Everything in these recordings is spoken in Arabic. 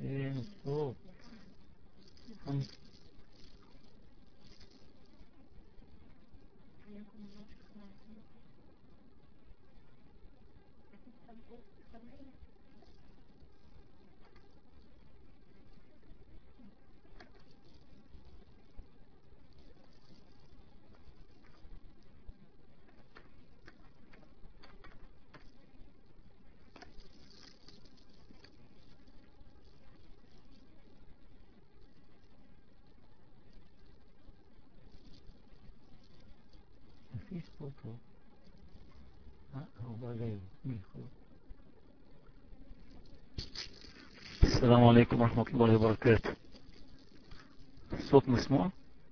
ايه الصوت؟ مفيش صوت اهو. هو بقى جاي. السلام عليكم ورحمة الله وبركاته. الصوت مسموع؟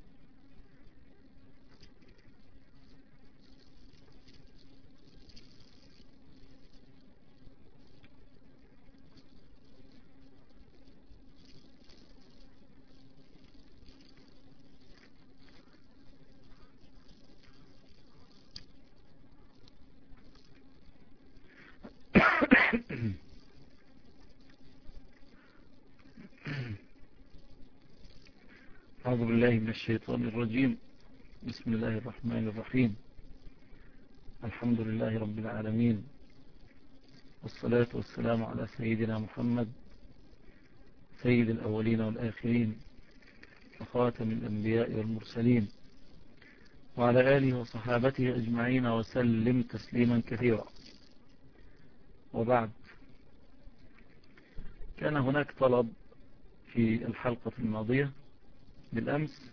أعوذ بالله من الشيطان الرجيم. بسم الله الرحمن الرحيم. الحمد لله رب العالمين، والصلاة والسلام على سيدنا محمد سيد الأولين والآخرين وخاتم الأنبياء والمرسلين، وعلى آله وصحابته أجمعين وسلم تسليما كثيرا. وبعد، كان هناك طلب في الحلقة الماضية بالأمس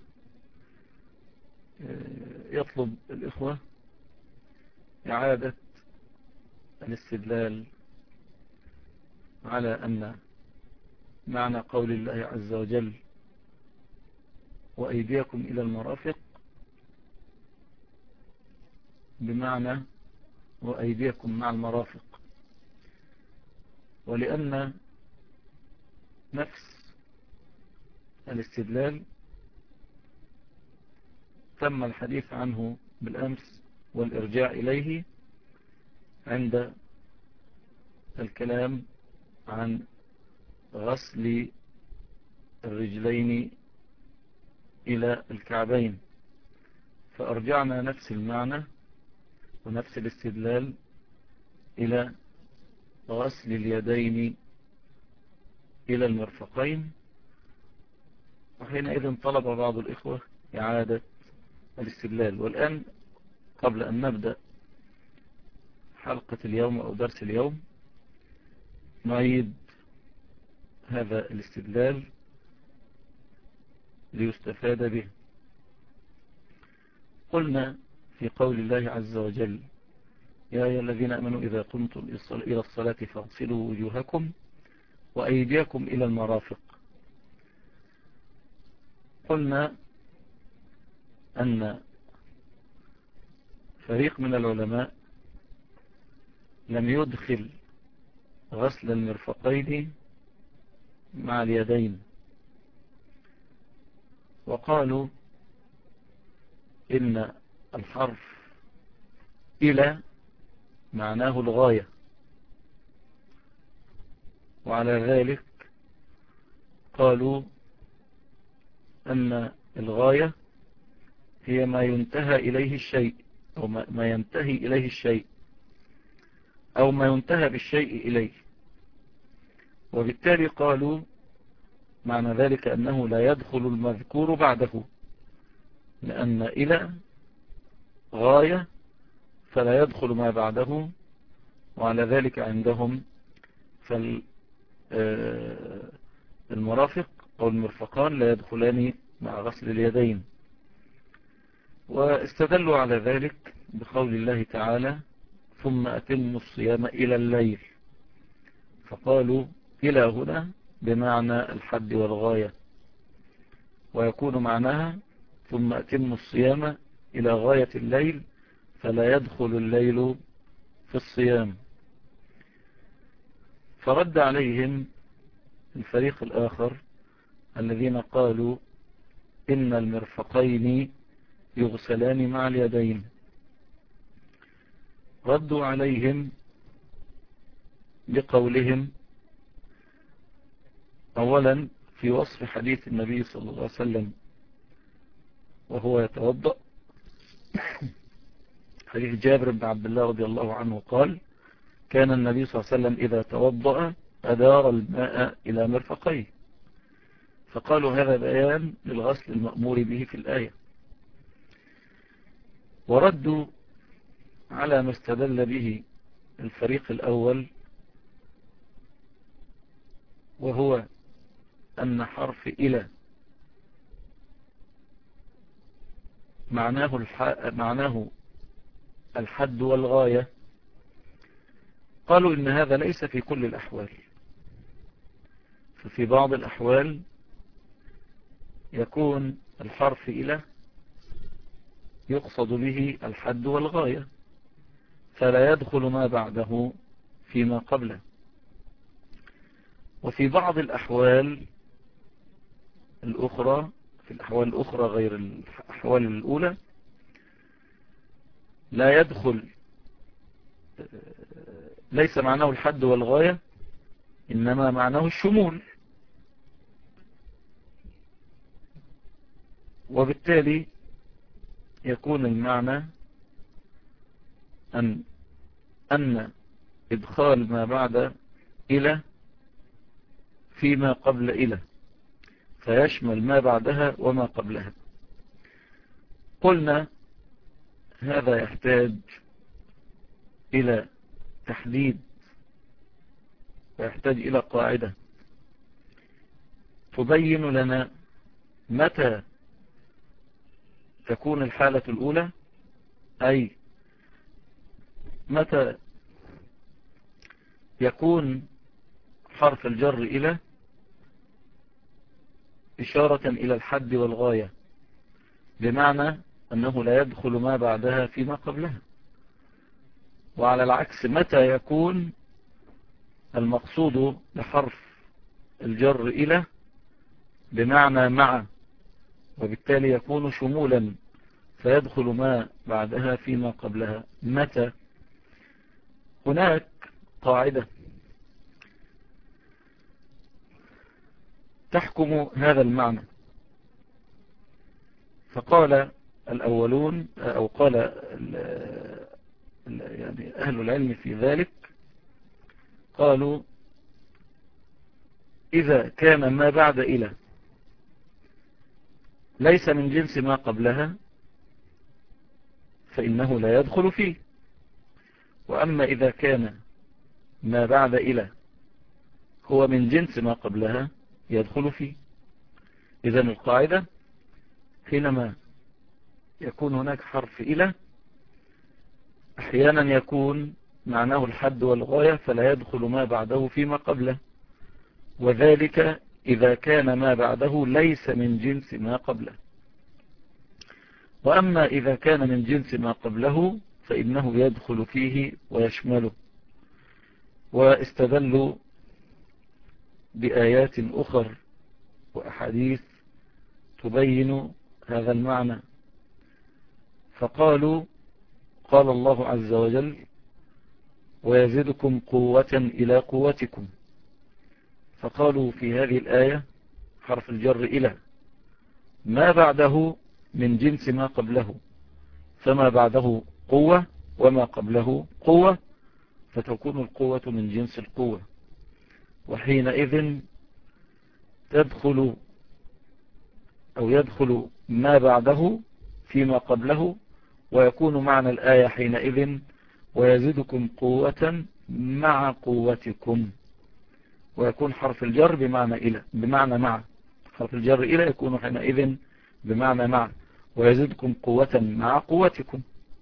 يطلب الإخوة إعادة الاستدلال على أن معنى قول الله عز وجل وأيديكم إلى المرافق بمعنى وأيديكم مع المرافق، ولأن نفس الاستدلال تم الحديث عنه بالأمس والإرجاع إليه عند الكلام عن غسل الرجلين إلى الكعبين، فأرجعنا نفس المعنى ونفس الاستدلال إلى غسل اليدين إلى المرفقين. وحينئذ طلب بعض الإخوة إعادة الاستدلال. والآن قبل أن نبدأ حلقة اليوم أو درس اليوم نعيد هذا الاستدلال ليستفاد به. قلنا في قول الله عز وجل يا أيها الذين آمنوا إذا قمتم إلى الصلاة فاغسلوا وجوهكم وأيديكم إلى المرافق. قلنا أن فريق من العلماء لم يدخل غسل المرفقين مع اليدين، وقالوا إن الحرف إلى معناه الغاية، وعلى ذلك قالوا أن الغاية هي ما ينتهى إليه الشيء أو ما ينتهي إليه الشيء أو ما ينتهى بالشيء إليه، وبالتالي قالوا معنى ذلك أنه لا يدخل المذكور بعده، لأن إلى غاية فلا يدخل ما بعده، وعلى ذلك عندهم فالمرافق أو المرفقان لا يدخلان مع غسل اليدين. واستدلوا على ذلك بقول الله تعالى ثم أتموا الصيام إلى الليل، فقالوا إلى هنا بمعنى الحد والغاية، ويكون معناها ثم أتموا الصيام إلى غاية الليل فلا يدخل الليل في الصيام. فرد عليهم الفريق الآخر الذين قالوا إن المرفقين يغسلان مع اليدين، ردوا عليهم بقولهم أولا في وصف حديث النبي صلى الله عليه وسلم وهو يتوضأ، حديث جابر بن عبد الله رضي الله عنه قال: كان النبي صلى الله عليه وسلم إذا توضأ أدار الماء إلى مرفقيه، فقالوا هذا بيان للغسل المأمور به في الآية. وردوا على ما استدل به الفريق الأول، وهو أن حرف إلى معناه الحد والغاية. قالوا إن هذا ليس في كل الأحوال، ففي بعض الأحوال يكون الحرف إلى يقصد به الحد والغاية، فلا يدخل ما بعده فيما قبله. وفي بعض الأحوال الأخرى، في الأحوال الأخرى غير الأحوال الأولى، لا يدخل، ليس معناه الحد والغاية، إنما معناه الشمول. وبالتالي يكون المعنى أن إدخال ما بعد إلى فيما قبل إلى، فيشمل ما بعدها وما قبلها. قلنا هذا يحتاج إلى تحديد، ويحتاج إلى قاعدة تبين لنا متى تكون الحالة الأولى، أي متى يكون حرف الجر إلى إشارة إلى الحد والغاية، بمعنى أنه لا يدخل ما بعدها فيما قبلها. وعلى العكس متى يكون المقصود لحرف الجر إلى بمعنى مع، وبالتالي يكون شمولا فيدخل ما بعدها فيما قبلها. متى؟ هناك قاعدة تحكم هذا المعنى، فقال الأولون أو قال يعني أهل العلم في ذلك، قالوا إذا كان ما بعد إلى ليس من جنس ما قبلها فإنه لا يدخل فيه، وأما إذا كان ما بعد إلى هو من جنس ما قبلها يدخل فيه. إذن القاعدة حينما يكون هناك حرف إلى أحيانا يكون معناه الحد والغاية فلا يدخل ما بعده فيما قبله، وذلك إذا كان ما بعده ليس من جنس ما قبله. وأما إذا كان من جنس ما قبله فإنه يدخل فيه ويشمله. واستدلوا بآيات أخر وأحاديث تبين هذا المعنى، فقالوا قال الله عز وجل: ويزدكم قوة إلى قوتكم. فقالوا في هذه الآية حرف الجر إلى ما بعده من جنس ما قبله، فما بعده قوة وما قبله قوة، فتكون القوة من جنس القوة، وحينئذ تدخل أو يدخل ما بعده فيما قبله، ويكون معنى الآية حينئذ ويزدكم قوة مع قوتكم، ويكون حرف الجر بمعنى إلى بمعنى مع. حرف الجر إلى يكون حينئذ بمعنى مع، ويزدكم قوة مع قوتكم.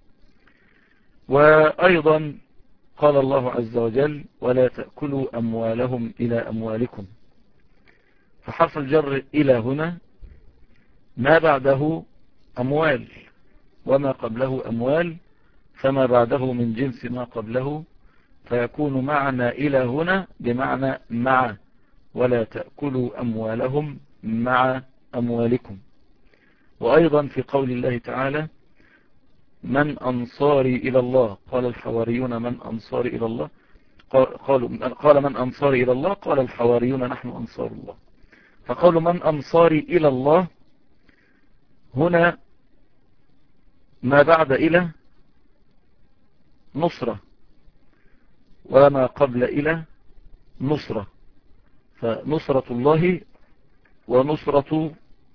وأيضا قال الله عز وجل: ولا تأكلوا أموالهم إلى أموالكم. فحرف الجر إلى هنا ما بعده أموال وما قبله أموال، فما بعده من جنس ما قبله، فيكون معنى إلى هنا بمعنى مع، ولا تأكلوا أموالهم مع أموالكم. وأيضا في قول الله تعالى: من أنصاري إلى الله؟ قال الحواريون: من أنصاري إلى الله؟ قال من أنصاري إلى الله؟ قال الحواريون نحن أنصار الله. فقالوا من أنصاري إلى الله هنا ما بعد إلى نصرة، وما قبل إلى نصرة، فنصرة الله ونصرة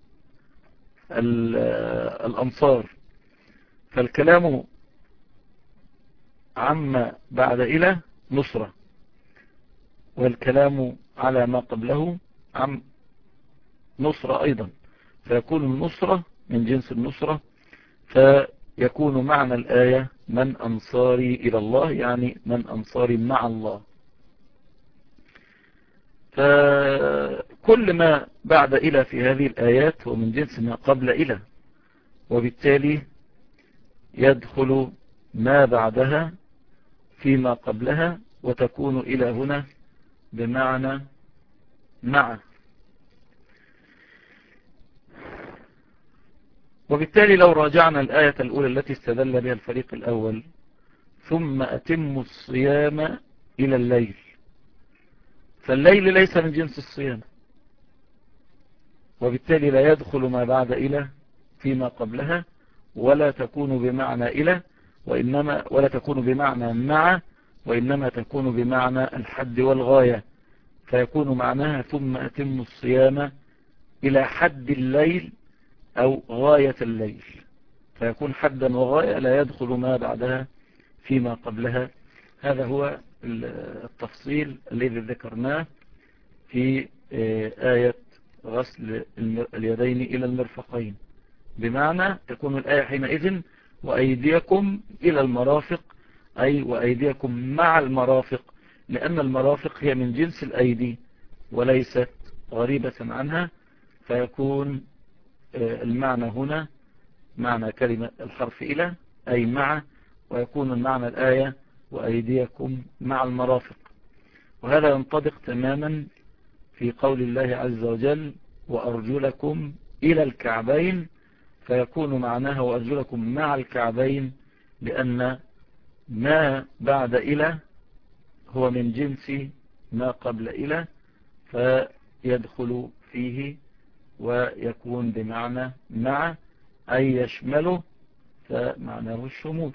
الأنصار. فالكلام عما بعد إلى نصرة، والكلام على ما قبله عن نصرة أيضا، فيكون النصرة من جنس النصرة، فيكون معنى الآية من أنصاري إلى الله، يعني من أنصاري مع الله. فكل ما بعد إلى في هذه الآيات هو من جنس ما قبل إلى، وبالتالي يدخل ما بعدها فيما قبلها، وتكون إلى هنا بمعنى مع. وبالتالي لو راجعنا الآية الأولى التي استدل بها الفريق الأول ثم أتموا الصيام إلى الليل، فالليل ليس من جنس الصيام، وبالتالي لا يدخل ما بعد إلى فيما قبلها، ولا تكون بمعنى إلى، ولا تكون بمعنى مع، وإنما تكون بمعنى الحد والغاية، فيكون معناها ثم أتموا الصيام إلى حد الليل أو غاية الليل، فيكون حدا وغاية لا يدخل ما بعدها فيما قبلها. هذا هو التفصيل الذي ذكرناه في آية غسل اليدين إلى المرفقين، بمعنى تكون الآية حينئذ وأيديكم إلى المرافق، أي وأيديكم مع المرافق، لأن المرافق هي من جنس الأيدي وليست غريبة عنها، فيكون المعنى هنا معنى كلمة الحرف إلى أي مع، ويكون المعنى الآية وأيديكم مع المرافق. وهذا ينطبق تماما في قول الله عز وجل وأرجلكم إلى الكعبين، فيكون معناها وأرجلكم مع الكعبين، لأن ما بعد إلى هو من جنس ما قبل إلى، فيدخل فيه ويكون بمعنى مع، أي يشمله، فمعناه الشمول.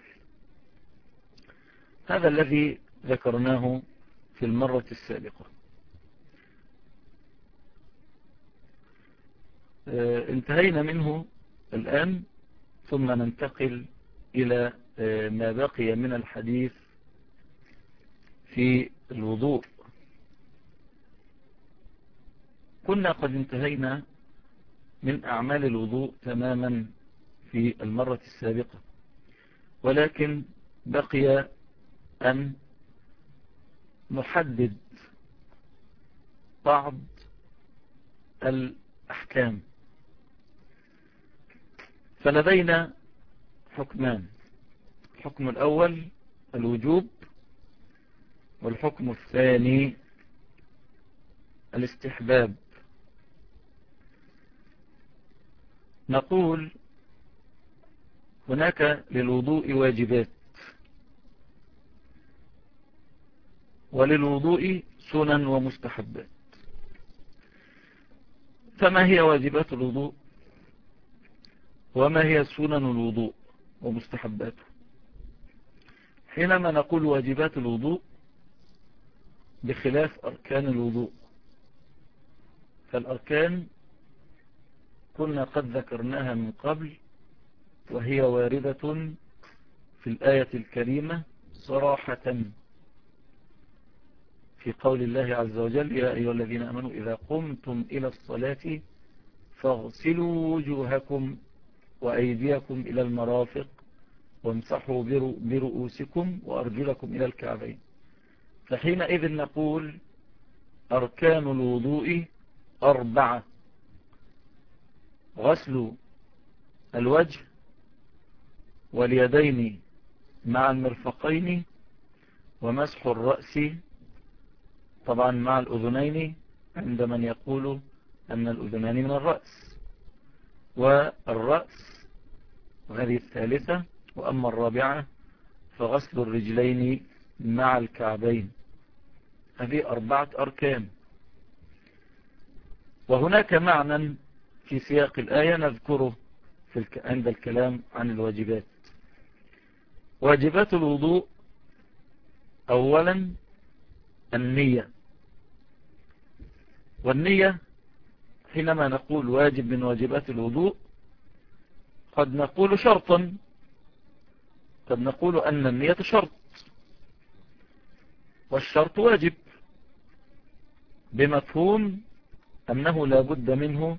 هذا الذي ذكرناه في المرة السابقة. انتهينا منه الآن، ثم ننتقل إلى ما بقي من الحديث في الوضوء. كنا قد انتهينا من أعمال الوضوء تماما في المرة السابقة، ولكن بقي أن نحدد بعض الأحكام. فلدينا حكمان: الحكم الأول الوجوب، والحكم الثاني الاستحباب. نقول هناك للوضوء واجبات، وللوضوء سنن ومستحبات. فما هي واجبات الوضوء؟ وما هي سنن الوضوء ومستحباته؟ حينما نقول واجبات الوضوء بخلاف أركان الوضوء، فالأركان كنا قد ذكرناها من قبل، وهي واردة في الآية الكريمة صراحة في قول الله عز وجل يا أيها الذين آمنوا إذا قمتم إلى الصلاة فاغسلوا وجوهكم وأيديكم إلى المرافق وامسحوا برؤوسكم وأرجلكم إلى الكعبين. فحينئذ نقول أركان الوضوء 4: غسل الوجه واليدين مع المرفقين، ومسح الرأس طبعا مع الأذنين عند من يقول أن الأذنان من الرأس، والرأس، وهذه الثالثة. وأما الرابعة فغسل الرجلين مع الكعبين، هذه 4 أركان. وهناك معنى في سياق الآية نذكره عند الكلام عن الواجبات. واجبات الوضوء: أولا النية. والنية حينما نقول واجب من واجبات الوضوء قد نقول شرطا، قد نقول أن النية شرط، والشرط واجب بمفهوم أنه لا بد منه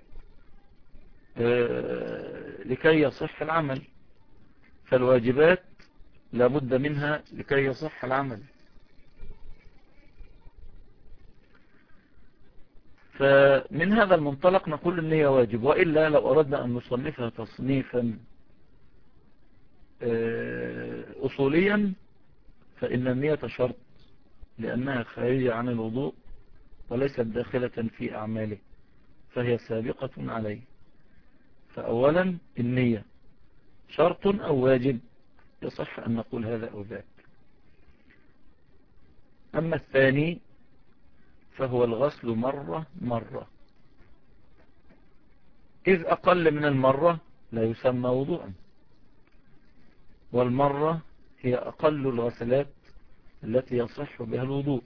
لكي يصح العمل، فالواجبات لا بد منها لكي يصح العمل. فمن هذا المنطلق نقول النية واجب، وإلا لو أردنا أن نصنفها تصنيفا أصوليا فإن النية شرط، لأنها خارجة عن الوضوء وليست داخلة في أعماله، فهي سابقة عليه. فأولا النية شرط أو واجب، يصح أن نقول هذا أو ذاك. أما الثاني فهو الغسل مرة مرة، إذ أقل من المرة لا يسمى وضوءا، والمرة هي أقل الغسلات التي يصح بها الوضوء.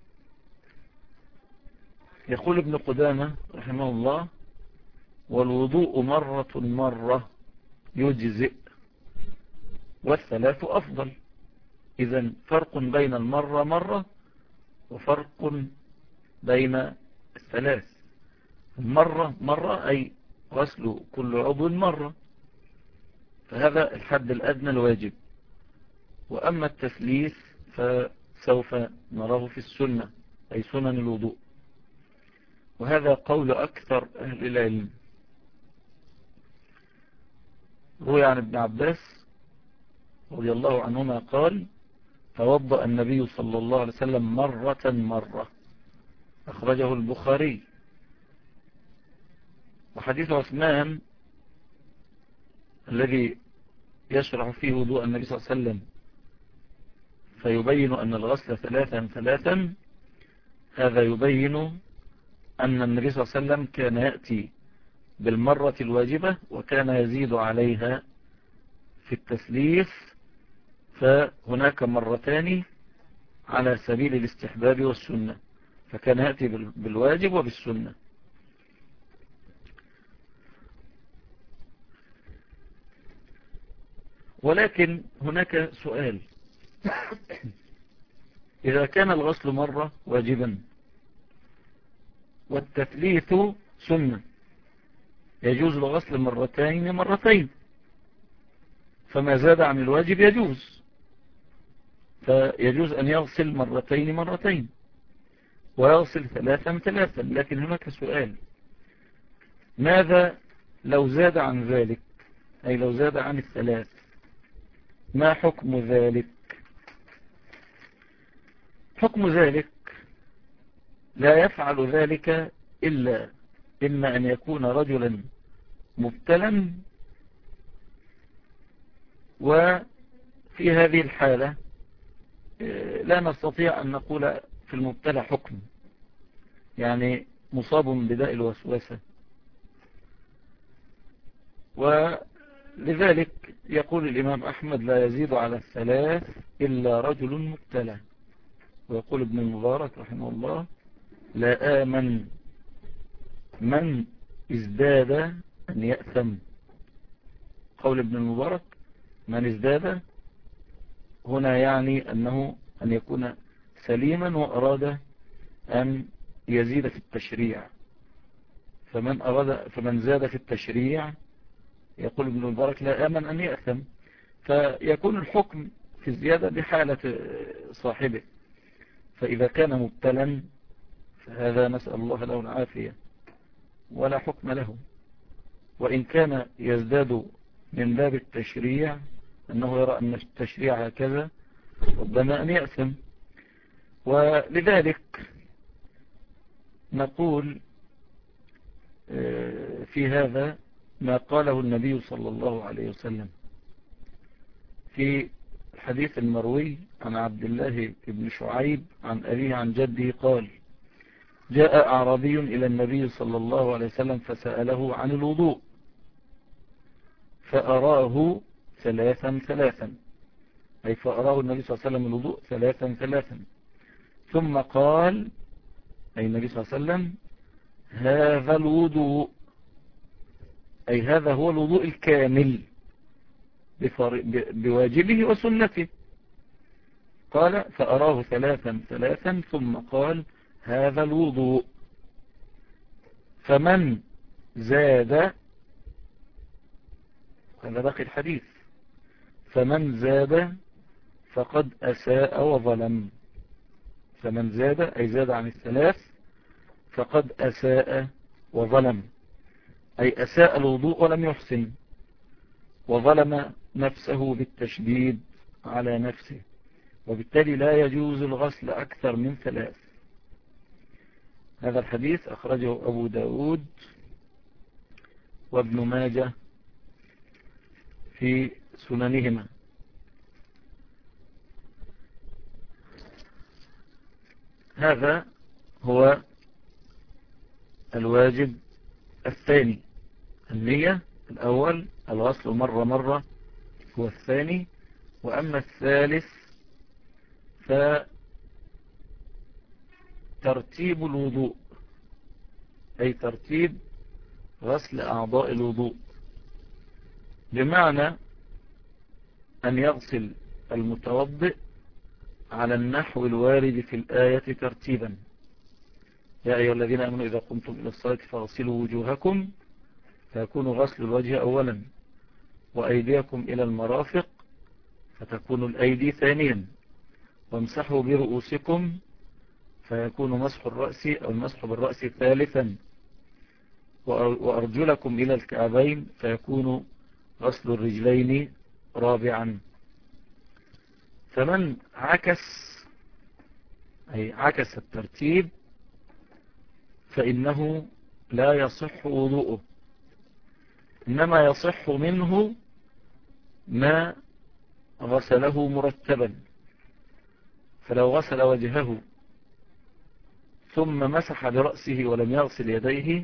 يقول ابن قدامة رحمه الله: والوضوء مرة مرة يجزئ، والثلاث أفضل. إذن فرق بين المرة مرة وفرق بين الثلاث. المرة مرة أي غسل كل عضو مرة، فهذا الحد الأدنى الواجب. وأما التثليث فسوف نراه في السنة، أي سنن الوضوء، وهذا قول أكثر أهل العلم. روي عن ابن عباس رضي الله عنهما قال: توضأ النبي صلى الله عليه وسلم مرة مرة، أخرجه البخاري. وحديث عثمان الذي يشرح فيه وضوء النبي صلى الله عليه وسلم فيبين أن الغسل ثلاثا، هذا يبين أن النبي صلى الله عليه وسلم كان يأتي بالمرة الواجبة وكان يزيد عليها في التثليث، فهناك مرتان على سبيل الاستحباب والسنة، فكان يأتي بالواجب وبالسنة. ولكن هناك سؤال: إذا كان الغسل مرة واجبا والتثليث سنة، يجوز الغسل مرتين، فما زاد عن الواجب يجوز، فيجوز أن يغسل مرتين ويغسل ثلاثا. لكن هناك سؤال: ماذا لو زاد عن ذلك، أي لو زاد عن الثلاث، ما حكم ذلك؟ حكم ذلك لا يفعل ذلك إلا إما أن يكون رجلا مبتلا، وفي هذه الحالة لا نستطيع أن نقول في المبتلى حكم، يعني مصاب بداء الوسوسة. ولذلك يقول الإمام أحمد: لا يزيد على الثلاث إلا رجل مبتلى. ويقول ابن المبارك رحمه الله: لا آمن من ازداد أن يأثم. قول ابن المبارك: من ازداد هنا يعني أنه أن يكون سليما وأراد أن يزيد في التشريع، فمن زاد في التشريع يقول ابن المبارك: لا آمن أن يأثم. فيكون الحكم في الزيادة بحالة صاحبه، فإذا كان مبتلا فهذا نسأل الله له العافية ولا حكم له. وإن كان يزداد من باب التشريع أنه يرى أن التشريع هكذا، ربما أن يأثم. ولذلك نقول في هذا ما قاله النبي صلى الله عليه وسلم في الحديث المروي عن عبد الله بن شعيب عن أبيه عن جده قال: جاء أعرابي إلى النبي صلى الله عليه وسلم فسأله عن الوضوء فأراه ثلاثا، أي فأراه النبي صلى الله عليه وسلم الوضوء ثلاثا، ثم قال، أي النبي صلى الله عليه وسلم: هذا الوضوء، أي هذا هو الوضوء الكامل بواجبه وسنته. قال: فأراه ثلاثا ثم قال: هذا الوضوء. فمن زاد، هذا باقي الحديث، فمن زاد فقد أساء وظلم. فمن زاد، أي زاد عن الثلاث، فقد أساء وظلم، أي أساء الوضوء ولم يحسن، وظلم نفسه بالتشديد على نفسه، وبالتالي لا يجوز الغسل أكثر من ثلاث. هذا الحديث أخرجه أبو داود وابن ماجه في سننهما. هذا هو الواجب الثاني، النية الأول، الغسل مرة هو الثاني. وأما الثالث فترتيب الوضوء، أي ترتيب غسل أعضاء الوضوء، بمعنى أن يغسل المتوضئ على النحو الوارد في الآية ترتيبا: يا أيها الذين آمنوا إذا قمتم إلى الصلاة فاغسلوا وجوهكم، فيكون غسل الوجه أولا، وأيديكم إلى المرافق، فتكون الأيدي ثانيا، وامسحوا برؤوسكم، فيكون مسح الرأس أو المسح بالرأس ثالثا، وأرجلكم إلى الكعبين، فيكون غسل الرجلين رابعا. فمن عكس، أي عكس الترتيب، فإنه لا يصح وضوءه، إنما يصح منه ما غسله مرتبا. فلو غسل وجهه ثم مسح برأسه ولم يغسل يديه،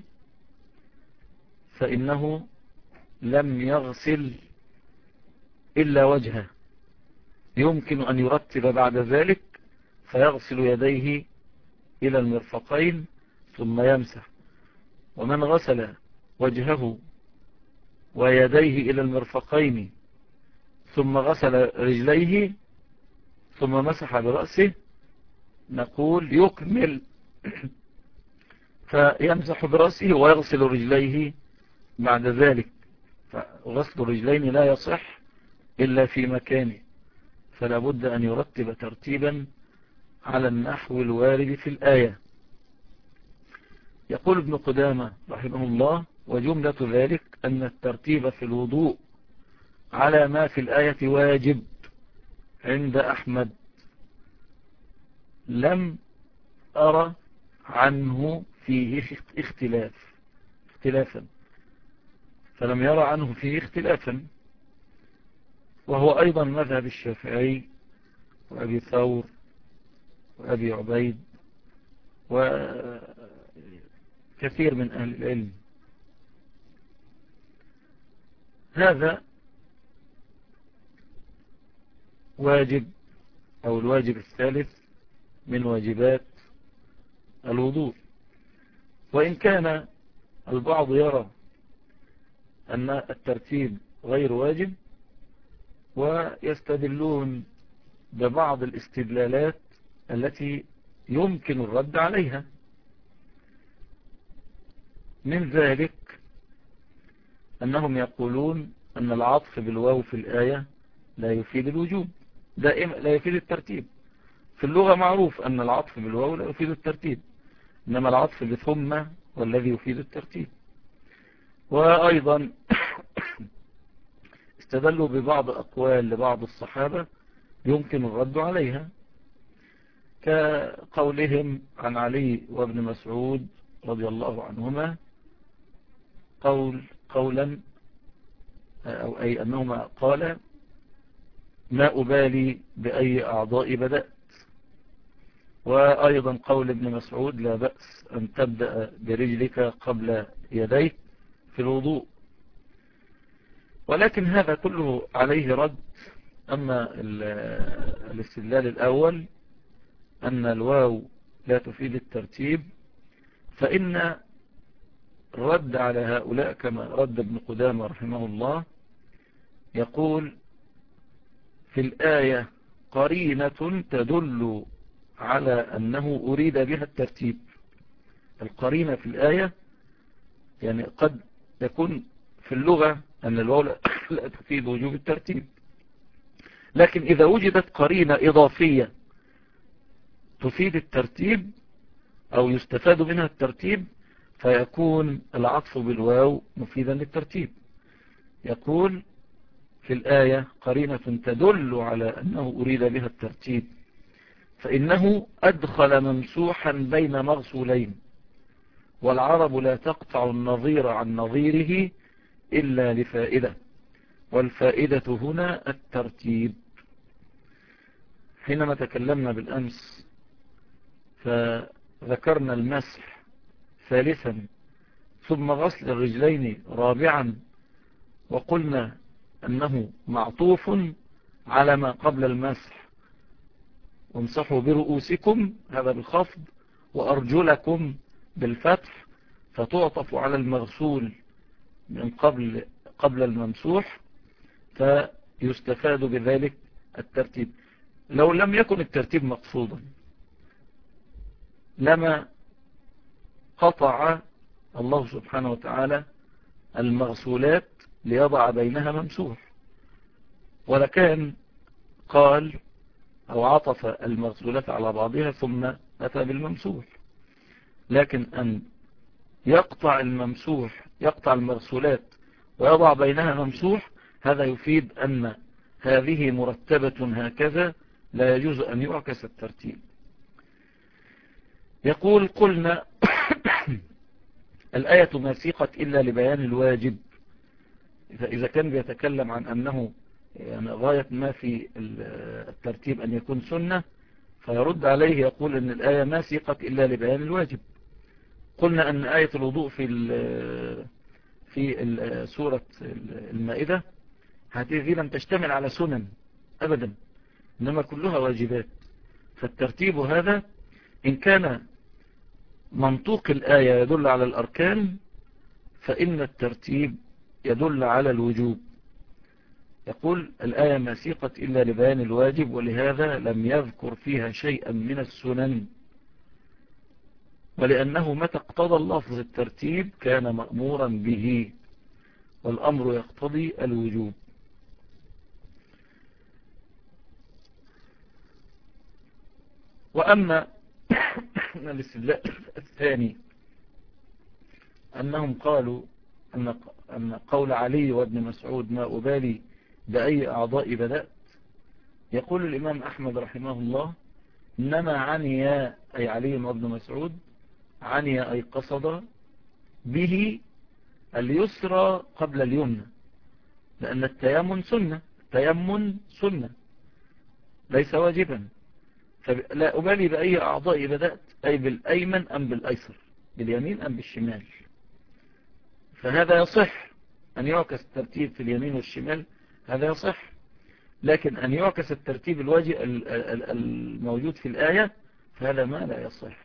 فإنه لم يغسل إلا وجهه، يمكن أن يرتب بعد ذلك فيغسل يديه إلى المرفقين ثم يمسح. ومن غسل وجهه ويديه إلى المرفقين ثم غسل رجليه ثم مسح برأسه، نقول يكمل فيمسح برأسه ويغسل رجليه بعد ذلك. فغسل الرجلين لا يصح إلا في مكانه، فلا بد أن يرتب ترتيبا على النحو الوارد في الآية. يقول ابن قدامة رحمه الله: وجملة ذلك أن الترتيب في الوضوء على ما في الآية واجب عند أحمد، لم أرى عنه فيه اختلافا، فلم يرى عنه فيه اختلافا، وهو أيضا مذهب الشافعي وأبي ثور وأبي عبيد وكثير من أهل العلم. هذا واجب أو الواجب الثالث من واجبات الوضوء. وإن كان البعض يرى أن الترتيب غير واجب، ويستدلون ببعض الاستدلالات التي يمكن الرد عليها. من ذلك أنهم يقولون أن العطف بالواو في الآية لا يفيد الوجوب، دائما لا يفيد الترتيب. في اللغة معروف أن العطف بالواو لا يفيد الترتيب، إنما العطف بثم والذي يفيد الترتيب. وأيضا استدلوا ببعض أقوال لبعض الصحابة يمكن الرد عليها، كقولهم عن علي وابن مسعود رضي الله عنهما قولا، أو أي أنهما قال: ما أبالي بأي أعضاء بدأت. وأيضا قول ابن مسعود لا بأس أن تبدأ برجلك قبل يديك في الوضوء. ولكن هذا كله عليه رد. أما الاستدلال الأول أن الواو لا تفيد الترتيب، فإن الرد على هؤلاء كما رد ابن قدامة رحمه الله، يقول في الآية قرينة تدل على أنه أريد بها الترتيب. القرينة في الآية يعني قد يكون في اللغة أن الواو لا تفيد وجوب الترتيب، لكن إذا وجدت قرينة إضافية تفيد الترتيب أو يستفاد منها الترتيب، فيكون العطف بالواو مفيدا للترتيب. يقول في الآية قرينة تدل على أنه أريد بها الترتيب، فإنه أدخل ممسوحا بين مغسولين، والعرب لا تقطع النظير عن نظيره إلا لفائدة، والفائدة هنا الترتيب. حينما تكلمنا بالأمس فذكرنا المسح ثالثا ثم غسل الرجلين رابعا، وقلنا أنه معطوف على ما قبل المسح، وامسحوا برؤوسكم هذا بالخفض وأرجلكم بالفتح، فتعطف على المغسول من قبل الممسوح، فيستفاد بذلك الترتيب. لو لم يكن الترتيب مقصودا لما قطع الله سبحانه وتعالى المغسولات ليضع بينها ممسوح، ولكان قال أو عطف المغسولات على بعضها ثم أتى بالممسوح. لكن أن يقطع المغسولات ويضع بينها ممسوح، هذا يفيد أن هذه مرتبة هكذا، لا يجوز أن يعكس الترتيب. يقول قلنا الآية ما سيقت إلا لبيان الواجب. إذا كان بيتكلم عن أنه يعني غاية ما في الترتيب أن يكون سنة، فيرد عليه يقول أن الآية ما سيقت إلا لبيان الواجب. قلنا أن آية الوضوء في سورة المائدة هذه لم تشتمل على سنن أبدا، إنما كلها واجبات. فالترتيب هذا إن كان منطوق الآية يدل على الأركان، فإن الترتيب يدل على الوجوب. يقول الآية ما سيقت إلا لبيان الواجب، ولهذا لم يذكر فيها شيئا من السنن، ولأنه متى اقتضى اللفظ الترتيب كان مأمورا به، والأمر يقتضي الوجوب. وأما الاستدلال الثاني أنهم قالوا أن قول علي وابن مسعود ما أبالي بأي أعضاء بدأت، يقول الإمام أحمد رحمه الله إنما عني أي علي وابن مسعود عني أي قصد به اليسرى قبل اليمنى، لأن التيمم سنة ليس واجبا. فلا أبالي بأي أعضاء بدأت أي بالأيمن أم بالأيسر، باليمين أم بالشمال. فهذا يصح أن يعكس الترتيب في اليمين والشمال، هذا يصح. لكن أن يعكس الترتيب الموجود في الآية فهذا ما لا يصح.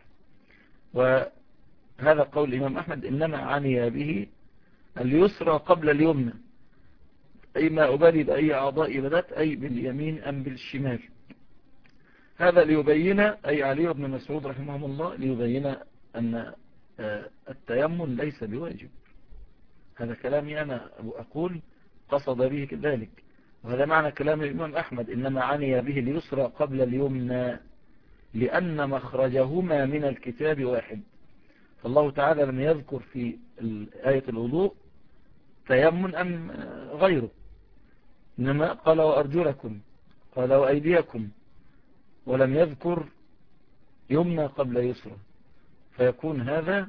وهذا قول الإمام أحمد إنما عني به اليسرى قبل اليمنى، أي ما أبالي بأي أعضاء بدأت أي باليمين أم بالشمال. هذا ليبين أي علي بن مسعود رحمه الله ليبين أن التيمم ليس بواجب. هذا كلامي أنا أقول قصد به ذلك، وهذا معنى كلام الإمام أحمد إنما عني به اليسرى قبل اليمنى، لأن مخرجهما من الكتاب واحد. فالله تعالى لم يذكر في آية الوضوء تيمم أم غيره، إنما قال وأرجلكم، قال وأيديكم، ولم يذكر يمنى قبل يسرى، فيكون هذا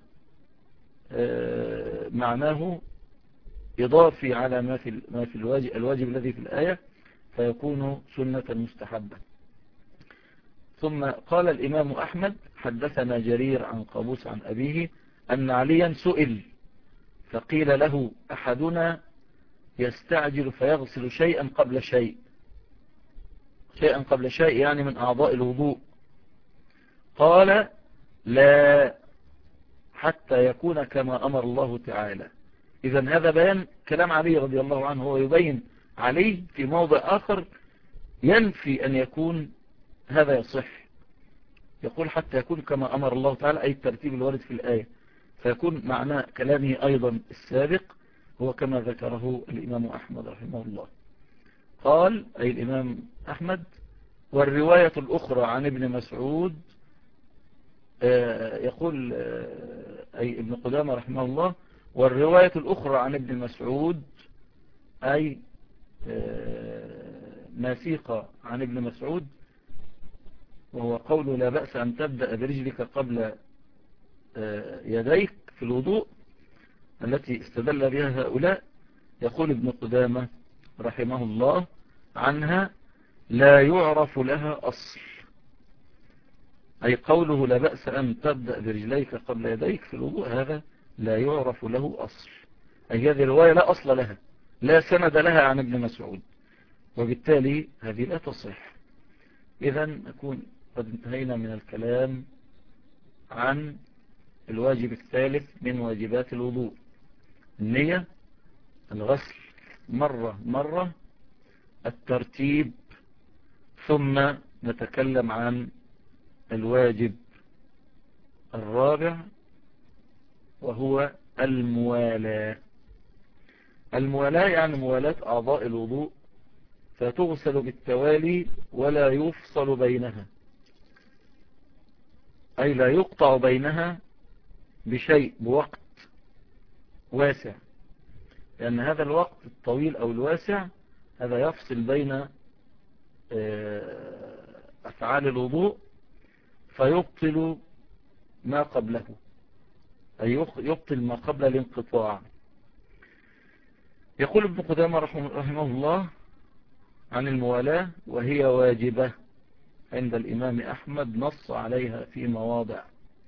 معناه إضافي على ما في الواجب الذي في الآية، فيكون سنة مستحبة. ثم قال الإمام أحمد حدثنا جرير عن قابوس عن أبيه أن عليا سئل فقيل له أحدنا يستعجل فيغسل شيئا قبل شيء، شيئا قبل شيء يعني من أعضاء الوضوء، قال لا حتى يكون كما أمر الله تعالى. إذن هذا بيان كلام علي رضي الله عنه، هو يبين علي في موضع آخر ينفي أن يكون هذا يصح، يقول حتى يكون كما أمر الله تعالى، أي الترتيب الوارد في الآية، فيكون معنى كلامه أيضا السابق هو كما ذكره الإمام أحمد رحمه الله. قال أي الإمام أحمد: والرواية الأخرى عن ابن مسعود، يقول أي ابن قدامة رحمه الله: والرواية الأخرى عن ابن مسعود، أي ناسيقة عن ابن مسعود، وهو قول لا بأس أن تبدأ برجلك قبل يديك في الوضوء، التي استدل بها هؤلاء. يقول ابن قدامة رحمه الله عنها: لا يعرف لها أصل، أي قوله لا بأس أن تبدأ برجليك قبل يديك في الوضوء، هذا لا يعرف له أصل، أي هذه الرواية لا أصل لها، لا سند لها عن ابن مسعود، وبالتالي هذه لا تصح. إذن نكون قد انتهينا من الكلام عن الواجب الثالث من واجبات الوضوء: النية، الغسل مرة مرة، الترتيب، ثم نتكلم عن الواجب الرابع وهو الموالاة. الموالاة يعني موالاة أعضاء الوضوء، فتغسل بالتوالي ولا يفصل بينها، أي لا يقطع بينها بشيء بوقت واسع، لأن هذا الوقت الطويل أو الواسع هذا يفصل بين أفعال الوضوء فيبطل ما قبله، أي يبطل ما قبل الانقطاع. يقول ابن قدامة رحمه الله عن الموالاة: وهي واجبة عند الإمام أحمد، نص عليها في مواضع،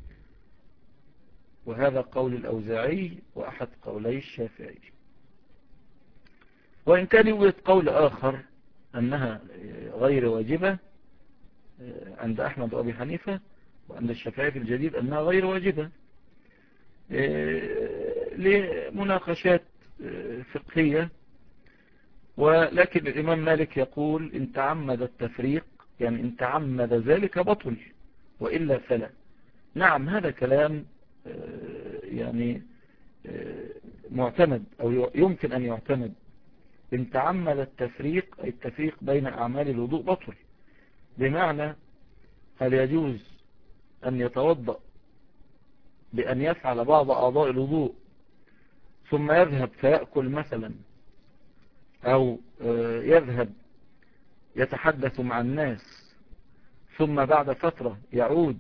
وهذا قول الأوزاعي وأحد قولي الشافعي، وإن كان يوجد قول آخر أنها غير واجبة عند أحمد وأبي حنيفة، وعند الشافعي في الجديد أنها غير واجبة لمناقشات فقهية. ولكن الإمام مالك يقول: إن تعمد التفريق، يعني إن تعمد ذلك بطل، وإلا فلا. نعم، هذا كلام يعني معتمد أو يمكن أن يعتمد. إن تعمد التفريق، أي التفريق بين أعمال الوضوء، بطل، بمعنى هل يجوز أن يتوضأ بأن يفعل بعض أعضاء الوضوء ثم يذهب فيأكل مثلا، أو يذهب يتحدث مع الناس ثم بعد فترة يعود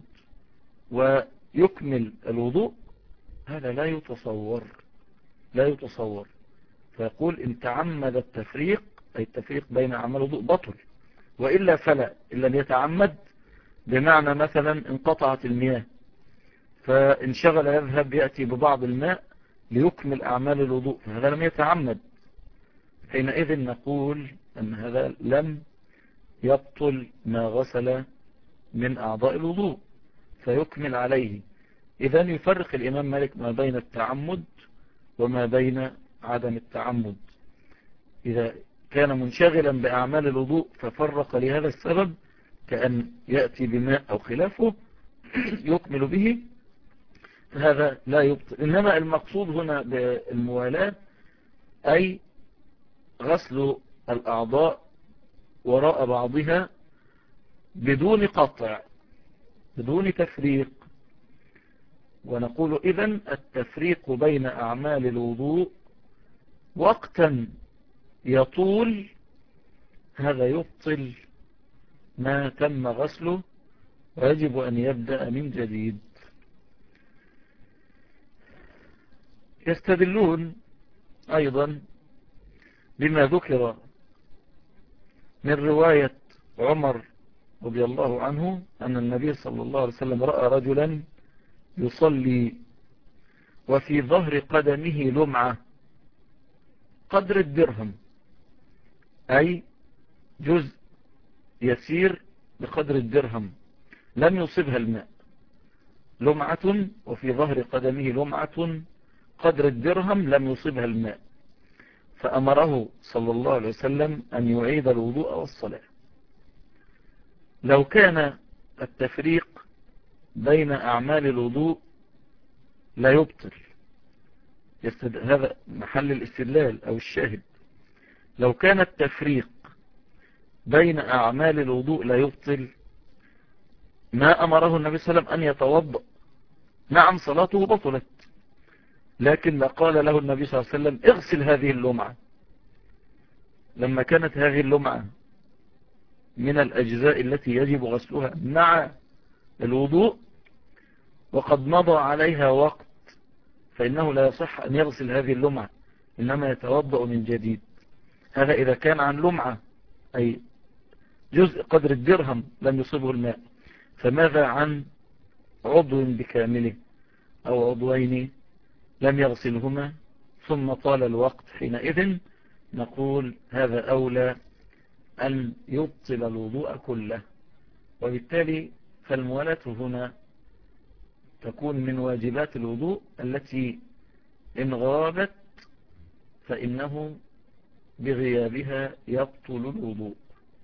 ويكمل الوضوء؟ هذا لا يتصور، لا يتصور. فيقول: إن تعمد التفريق، أي التفريق بين أعمال الوضوء، بطل، وإلا فلا. إن لم يتعمد بمعنى مثلا انقطعت المياه فانشغل يذهب يأتي ببعض الماء ليكمل أعمال الوضوء، فهذا لم يتعمد، حينئذ نقول أن هذا لم يبطل ما غسل من أعضاء الوضوء فيكمل عليه. إذن يفرق الإمام مالك ما بين التعمد وما بين عدم التعمد. إذا كان منشغلا بأعمال الوضوء ففرق لهذا السبب، كأن يأتي بماء أو خلافه يكمل به، هذا لا يبطل. إنما المقصود هنا بالموالاة أي غسل الأعضاء وراء بعضها بدون قطع، بدون تفريق. ونقول إذن التفريق بين أعمال الوضوء وقتا يطول هذا يبطل ما تم غسله، ويجب أن يبدأ من جديد. يستدلون أيضا بما ذكر من رواية عمر رضي الله عنه أن النبي صلى الله عليه وسلم رأى رجلا يصلي وفي ظهر قدمه لمعة قدر الدرهم، أي جزء يسير بقدر الدرهم لم يصبها الماء، لمعة وفي ظهر قدمه لمعة قدر الدرهم لم يصبها الماء، فأمره صلى الله عليه وسلم أن يعيد الوضوء والصلاة. لو كان التفريق بين أعمال الوضوء لا يبطل، هذا محل الاستدلال أو الشاهد. لو كان التفريق بين أعمال الوضوء لا يبطل ما أمره النبي صلى الله عليه وسلم أن يتوضأ. نعم صلاته بطلت، لكن قال له النبي صلى الله عليه وسلم اغسل هذه اللمعة. لما كانت هذه اللمعة من الأجزاء التي يجب غسلها مع الوضوء وقد مضى عليها وقت، فإنه لا يصح أن يغسل هذه اللمعة، إنما يتوضأ من جديد. هذا إذا كان عن لمعة أي جزء قدر الدرهم لم يصبه الماء، فماذا عن عضو بكامله أو عضوين لم يغسلهما ثم طال الوقت؟ حينئذ نقول هذا أولى أن يبطل الوضوء كله. وبالتالي فالموالاة هنا تكون من واجبات الوضوء التي إن غابت فإنه بغيابها يبطل الوضوء.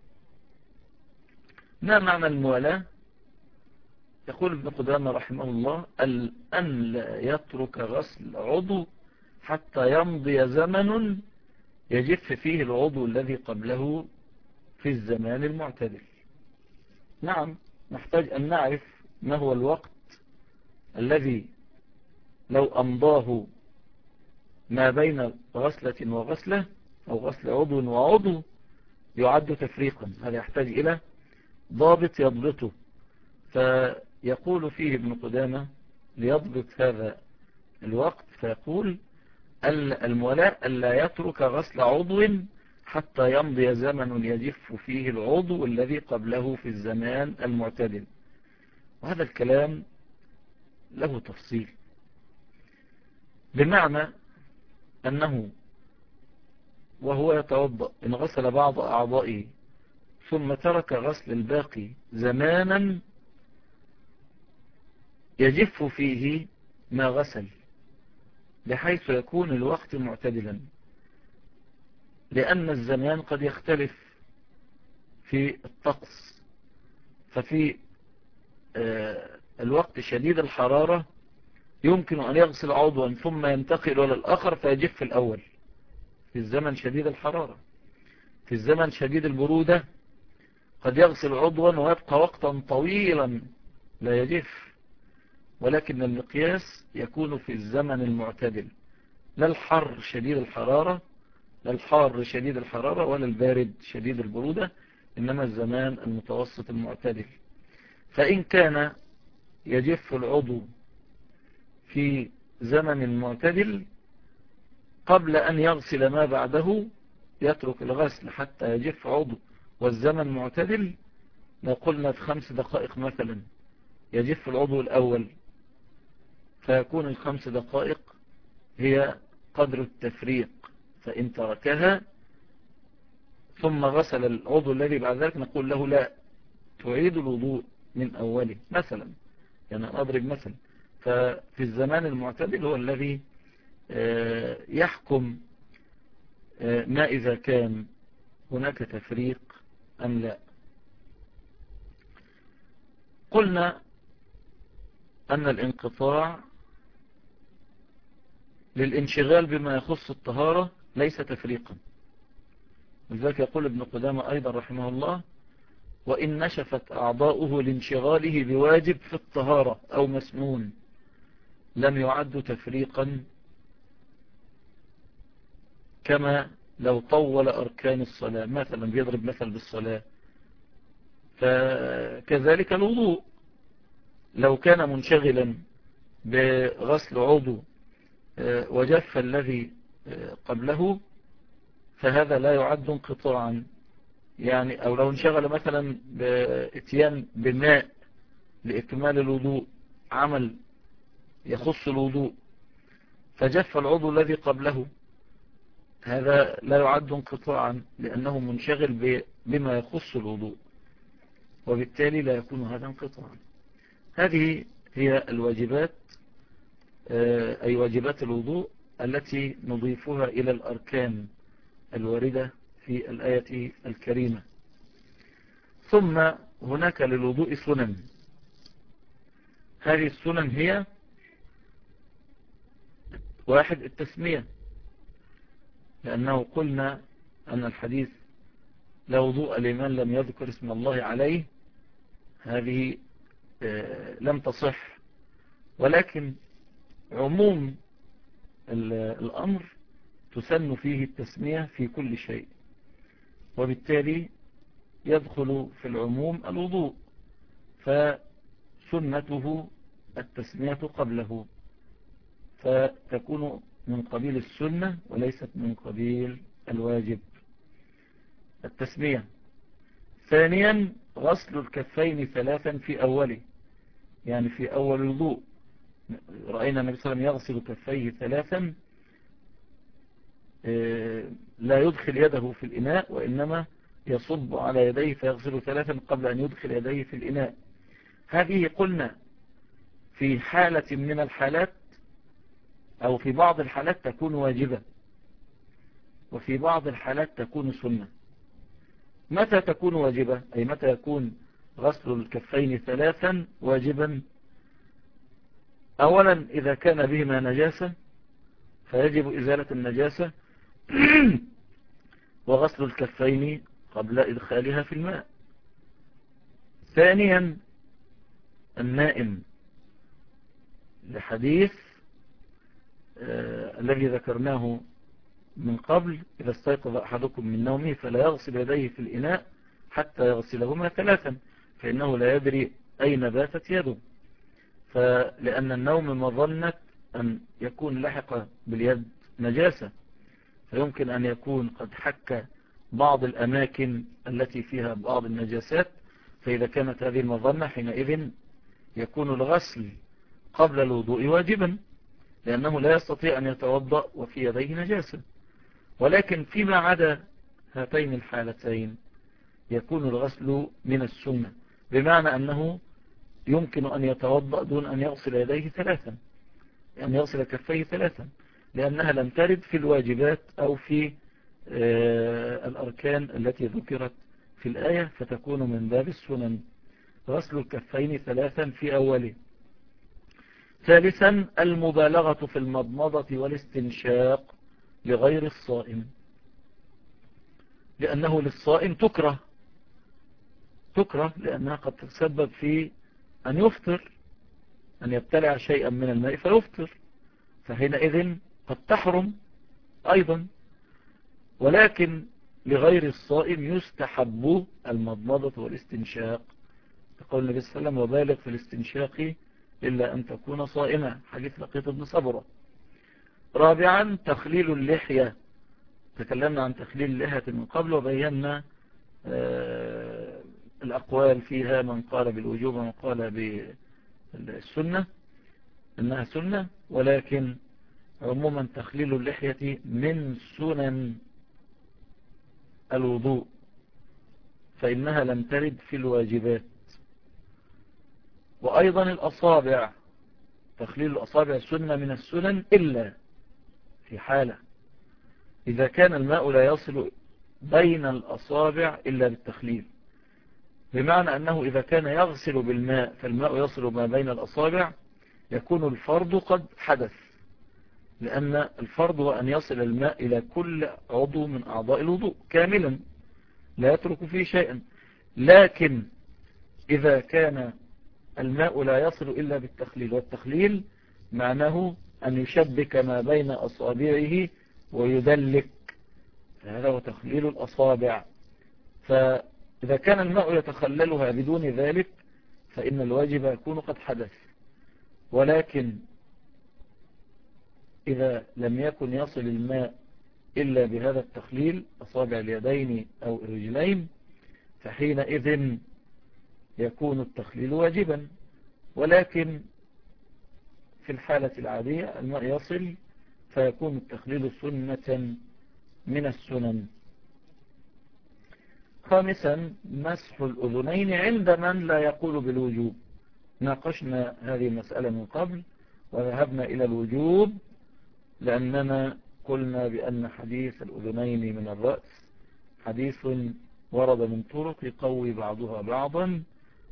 ما معنى الموالاة؟ يقول ابن قدامة رحمه الله أن لا يترك غسل عضو حتى يمضي زمن يجف فيه العضو الذي قبله في الزمان المعتدل. نعم نحتاج أن نعرف ما هو الوقت الذي لو أمضاه ما بين غسلة وغسلة أو غسل عضو وعضو يعد تفريقا. هذا يحتاج إلى ضابط يضبطه. فيقول فيه ابن قدامة ليضبط هذا الوقت فيقول المولاة ألا يترك غسل عضو حتى يمضي زمن يجف فيه العضو الذي قبله في الزمان المعتدل. وهذا الكلام له تفصيل، بمعنى أنه وهو يتوضأ إن غسل بعض أعضائه ثم ترك غسل الباقي زمانا يجف فيه ما غسل بحيث يكون الوقت معتدلا، لأن الزمان قد يختلف في الطقس. ففي الوقت شديد الحرارة يمكن أن يغسل عضوا ثم ينتقل إلى الآخر فيجف الأول في الزمن شديد الحرارة. في الزمن شديد البرودة قد يغسل عضوا ويبقى وقتا طويلا لا يجف، ولكن المقياس يكون في الزمن المعتدل، لا الحر شديد الحرارة لا الحار شديد الحرارة ولا البارد شديد البرودة، إنما الزمان المتوسط المعتدل. فإن كان يجف العضو في زمن معتدل قبل أن يغسل ما بعده يترك الغسل حتى يجف عضو والزمن معتدل، لو قلنا في 5 دقائق مثلا يجف العضو الأول فيكون ال5 دقائق هي قدر التفريق، فإن تركها ثم غسل العضو الذي بعد ذلك نقول له لا تعيد الوضوء من أوله مثلا. يعني أضرب مثلا. ففي الزمان المعتدل هو الذي يحكم ما إذا كان هناك تفريق أم لا. قلنا أن الانقطاع للانشغال بما يخص الطهارة ليس تفريقا، لذلك يقول ابن قدامة أيضا رحمه الله وإن نشفت أعضاؤه لانشغاله بواجب في الطهارة أو مسنون لم يعد تفريقا، كما لو طول أركان الصلاة مثلا، بيضرب مثل بالصلاة. فكذلك الوضوء لو كان منشغلا بغسل عضو وجف الذي قبله فهذا لا يعد انقطاعا، يعني أو لو انشغل مثلا باتيان بالماء لإكمال الوضوء، عمل يخص الوضوء، فجف العضو الذي قبله، هذا لا يعد انقطاعا لأنه منشغل بما يخص الوضوء، وبالتالي لا يكون هذا انقطاعا. هذه هي الواجبات، أي واجبات الوضوء التي نضيفها إلى الأركان الواردة في الآية الكريمة. ثم هناك للوضوء سنن. هذه السنن هي: واحد، التسمية، لأنه قلنا أن الحديث لا وضوء لمن لم يذكر اسم الله عليه، هذه لم تصح، ولكن عموم الأمر تسن فيه التسمية في كل شيء، وبالتالي يدخل في العموم الوضوء، فسنته التسمية قبله، فتكون من قبيل السنة وليست من قبيل الواجب التسمية. ثانيا، غسل الكفين 3 في أوله، يعني في أول الوضوء. رأينا النبي صلى الله عليه وسلم يغسل كفيه 3، لا يدخل يده في الإناء، وإنما يصب على يديه فيغسل 3 قبل أن يدخل يديه في الإناء. هذه قلنا في حالة من الحالات أو في بعض الحالات تكون واجبة، وفي بعض الحالات تكون سنة. متى تكون واجبة؟ أي متى يكون غسل الكفين 3 واجبا؟ أولا، إذا كان بهما نجاسة فيجب إزالة النجاسة وغسل الكفين قبل إدخالها في الماء. ثانيا، النائم، لحديث الذي ذكرناه من قبل: إذا استيقظ أحدكم من نومه فلا يغسل يديه في الإناء حتى يغسلهما 3، فإنه لا يدري أين باتت يده، فلأن النوم مظنة أن يكون لحق باليد نجاسة، فيمكن أن يكون قد حك بعض الأماكن التي فيها بعض النجاسات، فإذا كانت هذه المظنة حينئذ يكون الغسل قبل الوضوء واجبا، لأنه لا يستطيع أن يتوضأ وفي يديه نجاسة. ولكن فيما عدا هاتين الحالتين يكون الغسل من السنة، بمعنى أنه يمكن أن يتوضأ دون أن يغسل يديه 3، يعني يغسل كفيه 3، لأنها لم ترد في الواجبات أو في الأركان التي ذكرت في الآية، فتكون من باب السنن، غسل الكفين 3 في أوله. ثالثا، المبالغة في المضمضة والاستنشاق لغير الصائم، لأنه للصائم تكره لأنها قد تتسبب في أن يفطر، أن يبتلع شيئا من الماء فيفطر، فحينئذ قد تحرم أيضا. ولكن لغير الصائم يستحب المضمضة والاستنشاق، يقول النبي صلى الله عليه وسلم: وبالغ في الاستنشاق إلا أن تكون صائمة، حديث لقيط بن صبرة. رابعا، تخليل اللحية، تكلمنا عن تخليل اللحية من قبل وبينا الأقوال فيها، من قال بالوجوب ومن قال بالسنة إنها سنة، ولكن عموما تخليل اللحية من سنن الوضوء، فإنها لم ترد في الواجبات. وأيضا الأصابع، تخليل الأصابع سنة من السنن، إلا في حالة إذا كان الماء لا يصل بين الأصابع إلا بالتخليل، بمعنى أنه إذا كان يغسل بالماء فالماء يصل ما بين الأصابع يكون الفرض قد حدث، لأن الفرض هو أن يصل الماء إلى كل عضو من أعضاء الوضوء كاملا لا يترك فيه شيئا. لكن إذا كان الماء لا يصل إلا بالتخليل، والتخليل معناه أن يشبك ما بين أصابعه ويدلك، هذا هو تخليل الأصابع. فإذا كان الماء يتخللها بدون ذلك فإن الواجب يكون قد حدث. ولكن إذا لم يكن يصل الماء إلا بهذا التخليل، أصابع اليدين أو الرجلين، فحينئذ يكون التخليل واجبا. ولكن في الحالة العادية الماء يصل فيكون التخليل سنة من السنن. خامسا مسح الأذنين عند من لا يقول بالوجوب. ناقشنا هذه المسألة من قبل وذهبنا إلى الوجوب لأننا قلنا بأن حديث الأذنين من الرأس حديث ورد من طرق يقوي بعضها بعضا،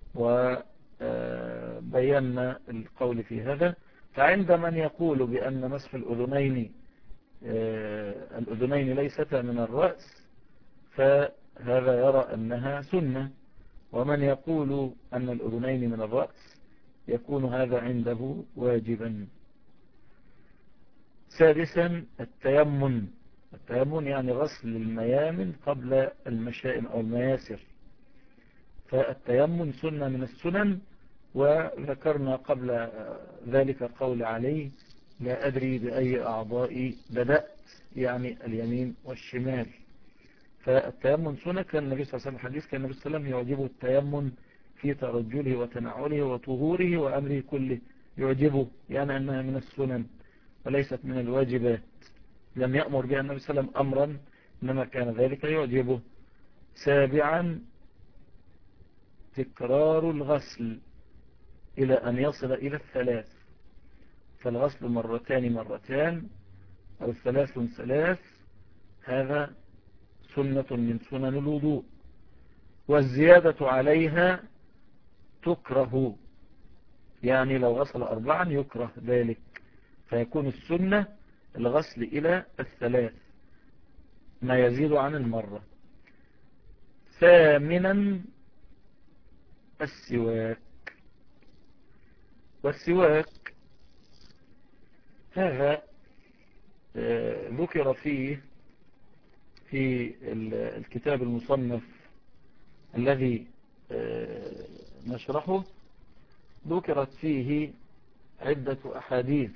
وبينا القول في هذا. فعند من يقول بأن مسح الأذنين ليستا من الرأس فهذا يرى أنها سنة، ومن يقول أن الأذنين من الرأس يكون هذا عنده واجبا. سادسا التيمم يعني غسل الميامن قبل المشائم أو المياسر. فالتيمم سنة من السنن، وذكرنا قبل ذلك قول علي لا أدري بأي أعضائي بدأت، يعني اليمين والشمال. فالتيمم سنة. كان النبي صلى الله عليه وسلم حديث كان النبي صلى الله عليه وسلم يعجبه التيمم في ترجله وتنعله وطهوره وأمره كله، يعجبه يعني أنها من السنن وليست من الواجبات. لم يأمر بها النبي صلى الله عليه وسلم أمرا، إنما كان ذلك يعجبه. سابعا تكرار الغسل إلى أن يصل إلى الثلاث، فالغسل مرتان أو ثلاث، هذا سنة من سنن الوضوء. والزيادة عليها تكره، يعني لو غسل 4 يكره ذلك، فيكون السنة الغسل إلى الثلاث ما يزيد عن المرة. ثامنا السواك. والسواك هذا ذكر فيه في الكتاب المصنف الذي نشرحه، ذكرت فيه عدة أحاديث،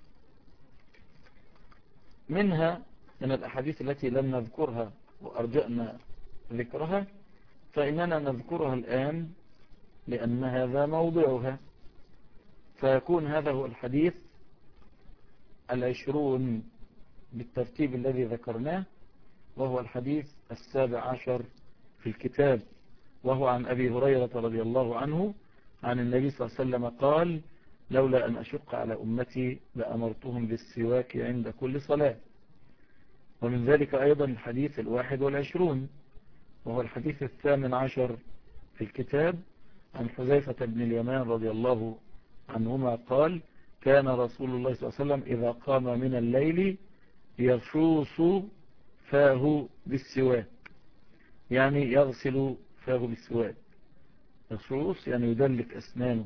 منها من الأحاديث التي لم نذكرها وأرجأنا ذكرها فإننا نذكرها الآن لأن هذا موضعها. فيكون هذا هو الحديث 20 بالترتيب الذي ذكرناه، وهو الحديث 17 في الكتاب، وهو عن أبي هريرة رضي الله عنه عن النبي صلى الله عليه وسلم قال: لولا أن أشق على أمتي لأمرتهم بالسواك عند كل صلاة. ومن ذلك أيضا الحديث 21 وهو الحديث 18 في الكتاب عن حذيفة بن اليمان رضي الله عنهما قال: كان رسول الله صلى الله عليه وسلم إذا قام من الليل يشوص فاه بالسواك، يعني يغسل فاه بالسواك. يشوص يعني يدلك أسنانه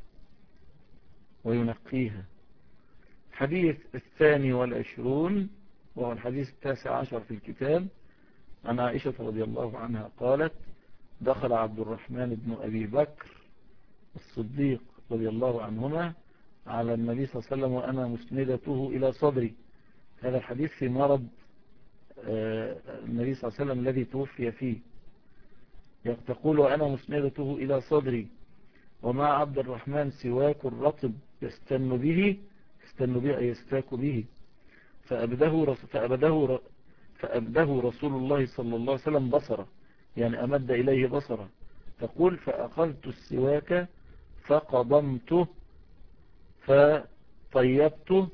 وينقيها. الحديث 22 وهو الحديث 19 في الكتاب عن عائشة رضي الله عنها قالت: دخل عبد الرحمن بن أبي بكر الصديق رضي الله عنهما على النبي صلى الله عليه وسلم وأنا مسندته إلى صدري. هذا الحديث في مرض النبي صلى الله عليه وسلم الذي توفي فيه. تقول: وأنا مسندته إلى صدري ومع عبد الرحمن سواك رطب يستن به أي يستاك به، فأبده رسول الله صلى الله عليه وسلم بصره، يعني أمد إليه بصره. تقول: فأخذت السواك فقضمته فطيبته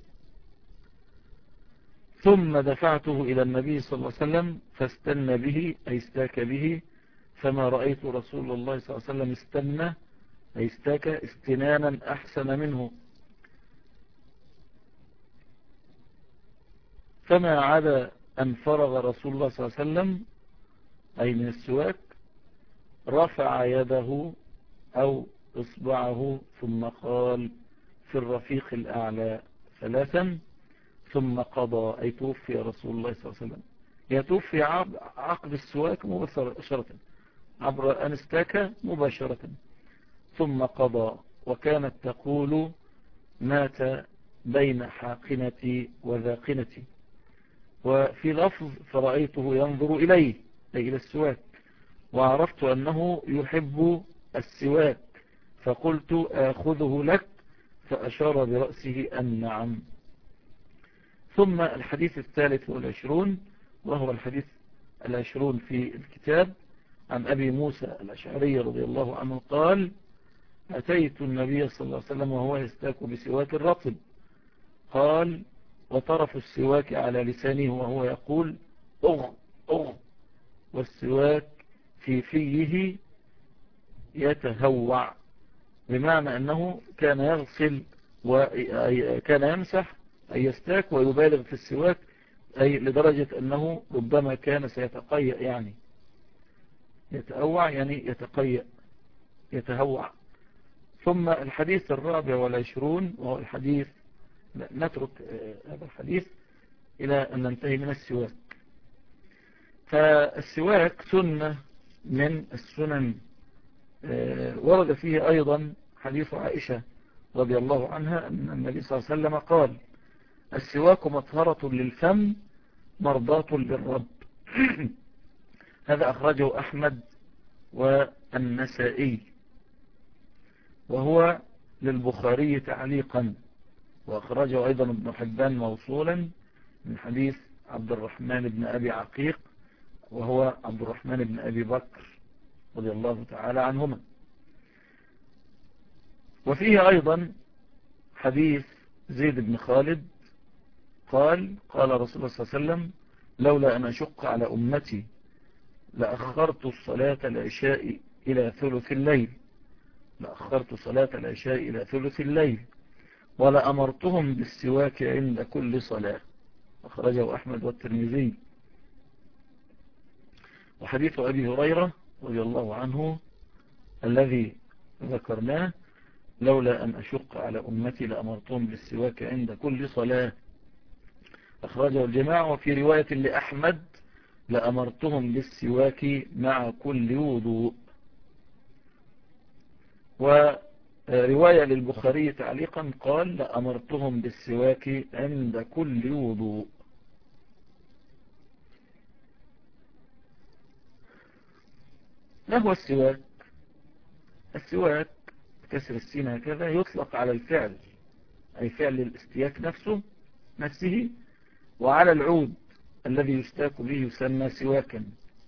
ثم دفعته إلى النبي صلى الله عليه وسلم فاستن به أي استاك به، فما رأيت رسول الله صلى الله عليه وسلم استنى أي استاك استنانا أحسن منه. فما عدا أن فرغ رسول الله صلى الله عليه وسلم أي من السواك رفع يده أو إصبعه ثم قال في الرفيق الأعلى 3 ثم قضى أي توفي رسول الله صلى الله عليه وسلم. يتوفي عقب السواك مباشرة، عبر أن استاك مباشرة ثم قضى. وكانت تقول: مات بين حاقنتي وذاقنتي. وفي لفظ: فرأيته ينظر إليه أي إلى السواك وعرفت أنه يحب السواك فقلت آخذه لك، فأشار برأسه أن نعم. ثم الحديث 23 وهو الحديث 20 في الكتاب، عن أبي موسى الأشعري رضي الله عنه قال: أتيت النبي صلى الله عليه وسلم وهو يستاك بسواك الرطب، قال: وطرف السواك على لسانه وهو يقول أغ أغ، والسواك في فيه يتهوع، بمعنى أنه كان يغسل وكان يمسح أي يستاك ويبالغ في السواك، أي لدرجة أنه ربما كان سيتقيأ، يعني يتأوع يعني يتقيأ يتهوع. ثم الحديث 24 وهو الحديث، نترك هذا الحديث إلى أن ننتهي من السواك. فالسواك سنة من السنن. ورد فيه أيضا حديث عائشة رضي الله عنها أن النبي صلى الله عليه وسلم قال: السواك مطهرة للفم مرضاة للرب. هذا أخرجه أحمد والنسائي، وهو للبخاري تعليقا، وأخرجه أيضا ابن حبان موصولا من حديث عبد الرحمن بن أبي عقيق، وهو عبد الرحمن بن أبي بكر رضي الله تعالى عنهما. وفيه أيضا حديث زيد بن خالد قال: قال رسول الله صلى الله عليه وسلم: لولا أن أشق على أمتي لأخرت صلاة العشاء إلى ثلث الليل، لأخرت صلاة العشاء إلى ثلث الليل، ولأمرتهم بالسواك عند كل صلاة. أخرجه أحمد والترمذي. وحديث أبي هريرة رضي الله عنه الذي ذكرناه: لولا أن أشق على أمتي لأمرتهم بالسواك عند كل صلاة، أخرجه الجماعة. وفي رواية لأحمد: لأمرتهم بالسواك مع كل وضوء. ورواية للبخاري تعليقا قال: لأمرتهم بالسواك عند كل وضوء. ما هو السواك؟ السواك كسر السين هكذا يطلق على الفعل، أي فعل الاستياك نفسه، وعلى العود الذي يستاك به يسمى سواكا.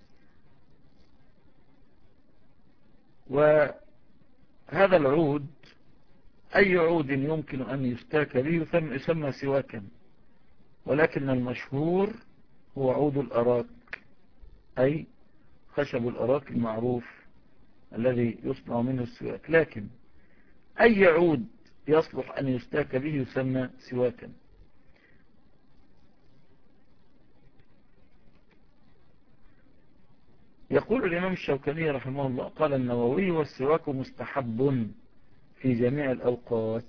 وهذا العود أي عود يمكن أن يستاك به يسمى سواكا، ولكن المشهور هو عود الأراك، أي خشب الأراك المعروف الذي يصنع منه السواك. لكن أي عود يصلح أن يستاك به يسمى سواكا. يقول الإمام الشوكاني رحمه الله: قال النووي: والسواك مستحب في جميع الأوقات،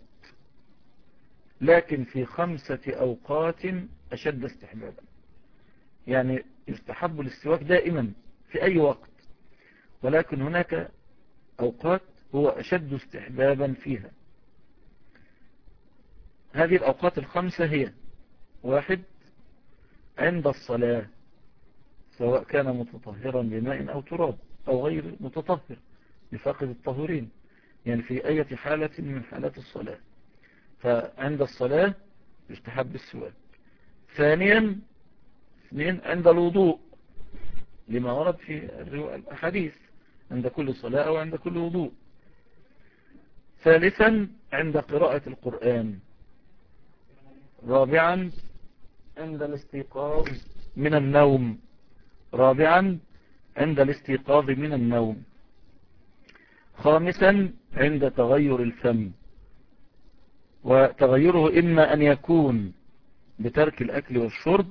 لكن في 5 أوقات أشد استحبابا. يعني يستحب السواك دائما في أي وقت، ولكن هناك أوقات هو أشد استحبابا فيها. هذه الأوقات 5 هي: 1 عند الصلاة، سواء كان متطهرا بماء أو تراب أو غير متطهر لفاقد الطهورين، يعني في أي حالة من حالات الصلاة، فعند الصلاة يستحب السواك. ثانيا 2 عند الوضوء، لما ورد في الأحاديث عند كل صلاة أو عند كل وضوء. ثالثا عند قراءة القرآن. رابعا عند الاستيقاظ من النوم. عند الاستيقاظ من النوم. خامسا عند تغير الفم، وتغيره إما أن يكون بترك الأكل والشرب،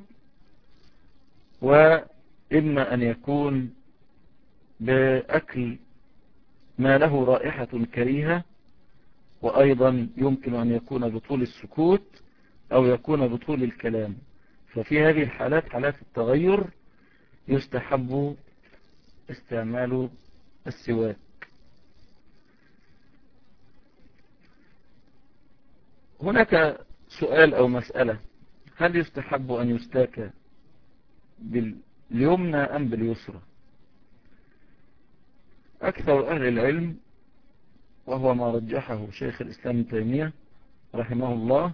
وإما أن يكون بأكل ما له رائحة كريهة، وأيضا يمكن أن يكون بطول السكوت أو يكون بطول الكلام. ففي هذه الحالات، حالات التغير، يستحب استعمال السواك. هناك سؤال أو مسألة: هل يستحب أن يستاك باليمنى أم باليسرى؟ أكثر أهل العلم، وهو ما رجحه شيخ الإسلام ابن تيمية رحمه الله،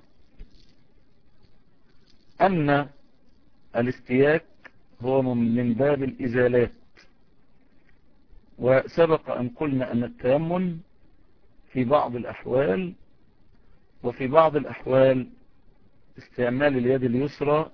أن الاستياك هو من باب الإزالات. وسبق أن قلنا أن التيمم في بعض الأحوال، وفي بعض الأحوال استعمال اليد اليسرى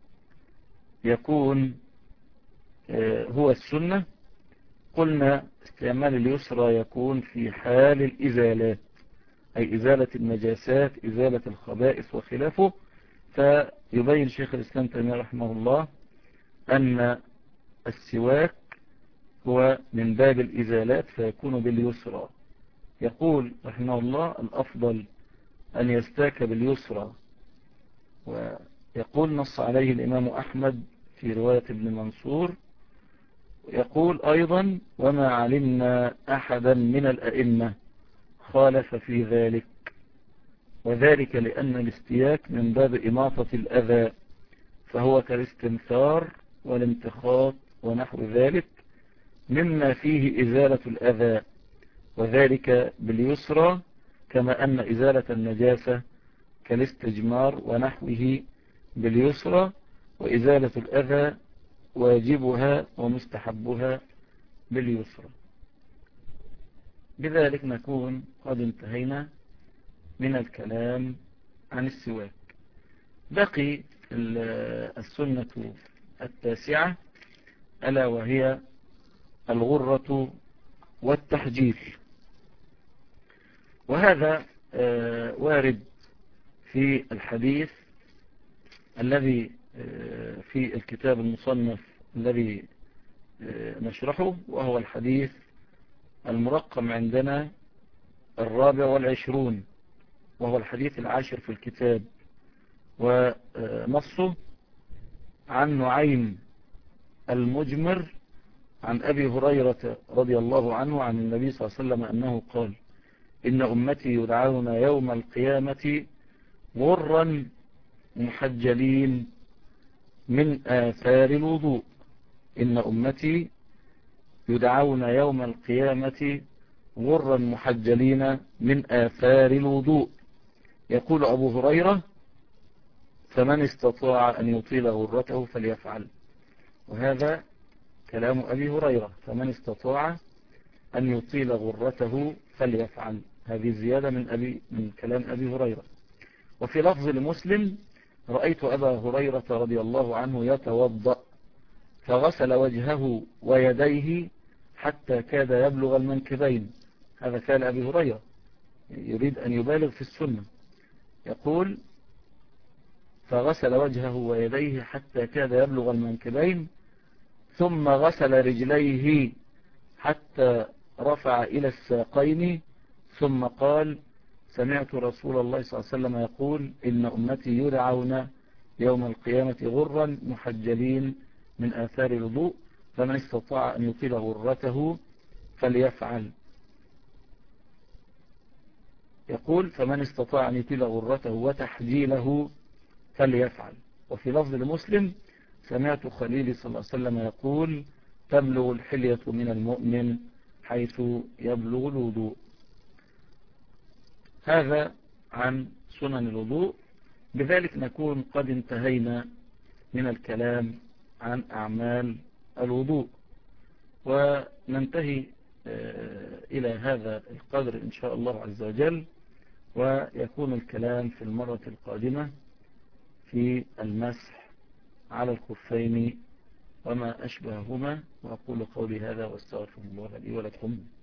يكون هو السنة. قلنا استعمال اليسرى يكون في حال الإزالات، أي إزالة النجاسات، إزالة الخبائث وخلافه. فيبين شيخ الإسلام تيمية رحمه الله أن السواك هو من باب الإزالات فيكون باليسرى. يقول رحمه الله الأفضل أن يستاك باليسرى، ويقول نص عليه الإمام أحمد في رواية ابن منصور. يقول أيضا وما علمنا أحدا من الأئمة خالف في ذلك، وذلك لأن الاستياك من باب إماطة الأذى، فهو كالاستنثار والامتخاط ونحو ذلك مما فيه إزالة الأذى، وذلك باليسرى، كما أن إزالة النجاسة كالاستجمار ونحوه باليسرى، وإزالة الأذى واجبها ومستحبها باليسرى. بذلك نكون قد انتهينا من الكلام عن السواك. بقي السنة التاسعة، ألا وهي الغرة والتحجيل. وهذا وارد في الحديث الذي في الكتاب المصنف الذي نشرحه، وهو الحديث المرقم عندنا 24، وهو الحديث 10 في الكتاب، ونصه عن نعيم المجمر عن أبي هريرة رضي الله عنه عن النبي صلى الله عليه وسلم أنه قال إن أمتي يدعون يوم القيامة غرا محجلين من آثار الوضوء. إن أمتي يدعون يوم القيامة غرا محجلين من آثار الوضوء. يقول أبو هريرة فمن استطاع أن يطيل غرته فليفعل. وهذا كلام أبي هريرة، فمن استطاع أن يطيل غرته فليفعل. هذه زيادة من كلام أبي هريرة. وفي لفظ لمسلم رأيت أبا هريرة رضي الله عنه يتوضأ فغسل وجهه ويديه حتى كاد يبلغ المنكبين. هذا كان أبي هريرة يريد أن يبالغ في السنة. يقول فغسل وجهه ويديه حتى كاد يبلغ المنكبين، ثم غسل رجليه حتى رفع إلى الساقين، ثم قال سمعت رسول الله صلى الله عليه وسلم يقول إن أمتي يدعون يوم القيامة غرا محجلين من آثار الوضوء، فمن استطاع أن يطيل غرته فليفعل. يقول فمن استطاع أن يطيل غرته وتحجيله فليفعل. وفي لفظ المسلم سمعت خليلي صلى الله عليه وسلم يقول تبلغ الحلية من المؤمن حيث يبلغ الوضوء. هذا عن سنن الوضوء. بذلك نكون قد انتهينا من الكلام عن أعمال الوضوء، وننتهي إلى هذا القدر إن شاء الله عز وجل، ويكون الكلام في المرة القادمة في المسح على الخفين وما أشبههما. وأقول قولي هذا واستغفر الله لي ولكم.